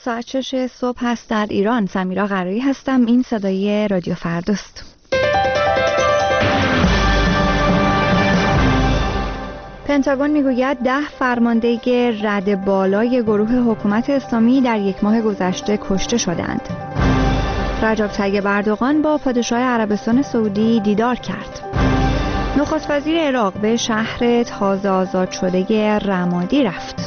ساعت 6 صبح هست در ایران. سمیرا قراری هستم. این صدای رادیو فرداست. پنتاگون میگوید 10 فرمانده رد بالای گروه حکومت اسلامی در یک ماه گذشته کشته شدند. رجب طیب اردوغان با پادشاه عربستان سعودی دیدار کرد. نخست وزیر عراق به شهر تازه آزاد شده رمادی رفت.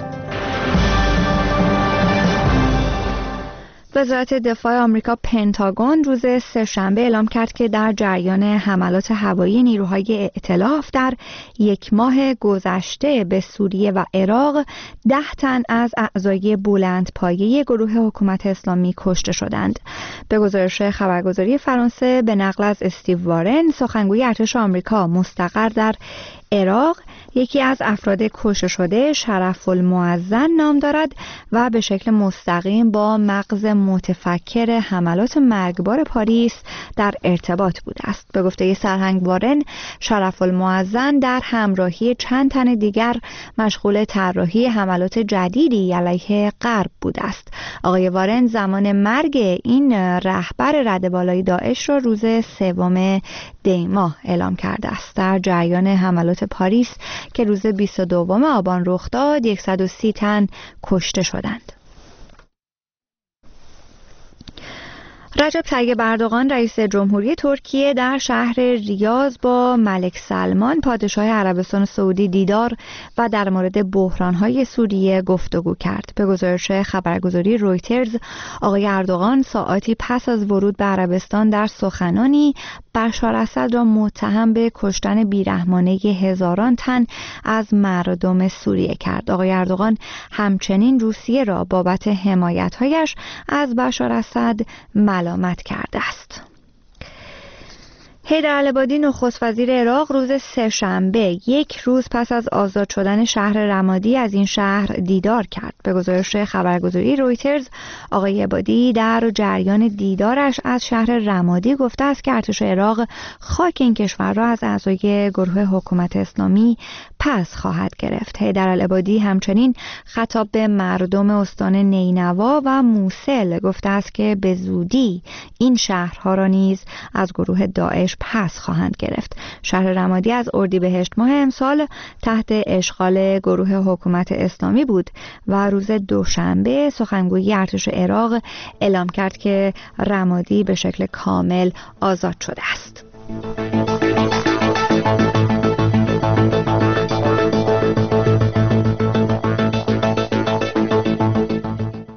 وزارت دفاع آمریکا پنتاگون روز سه‌شنبه اعلام کرد که در جریان حملات هوایی نیروهای ائتلاف در یک ماه گذشته به سوریه و عراق 10 تن از اعضای بلندپایه گروه حکومت اسلامی کشته شدند. به گزارش خبرگزاری فرانسه به نقل از استیو وارن، سخنگوی ارتش آمریکا مستقر در عراق، یکی از افراد کشته شده شرف المعظم نام دارد و به شکل مستقیم با مغز متفکر حملات مرگبار پاریس در ارتباط بوده است. به گفته سرهنگ وارن، شرف المعظم در همراهی چند تن دیگر مشغول طراحی حملات جدیدی علیه غرب بوده است. آقای وارن زمان مرگ این رهبر رد بالای داعش را روز 3 دی ماه اعلام کرده است. در جریان حملات پاریس که روز 22 آبان رخ داد 130 تن کشته شدند. رجب طیب اردوغان رئیس جمهوری ترکیه در شهر ریاض با ملک سلمان پادشاه عربستان سعودی دیدار و در مورد بحران‌های سوریه گفتگو کرد. به گزارش خبرگزاری رویترز، آقای اردوغان ساعاتی پس از ورود به عربستان در سخنانی بشار اسد را متهم به کشتن بیرحمانه هزاران تن از مردم سوریه کرد. آقای اردوغان همچنین روسیه را بابت حمایت‌هایش از بشار اسد ملامت کرده است. حیدرالعبادی نخست وزیر عراق روز سه‌شنبه، یک روز پس از آزاد شدن شهر رمادی، از این شهر دیدار کرد. به گزارش خبرگزاری رویترز، آقای عبادی در جریان دیدارش از شهر رمادی گفته است که ارتش عراق خاک این کشور را از اعضای گروه حکومت اسلامی پس خواهد گرفت. حیدرالعبادی همچنین خطاب به مردم استان نینوا و موصل گفته است که به زودی این شهرها را نیز از گروه داعش پس خواهند گرفت. شهر رمادی از اردیبهشت ماه امسال تحت اشغال گروه حکومت اسلامی بود و روز دوشنبه سخنگوی ارتش عراق اعلام کرد که رمادی به شکل کامل آزاد شده است.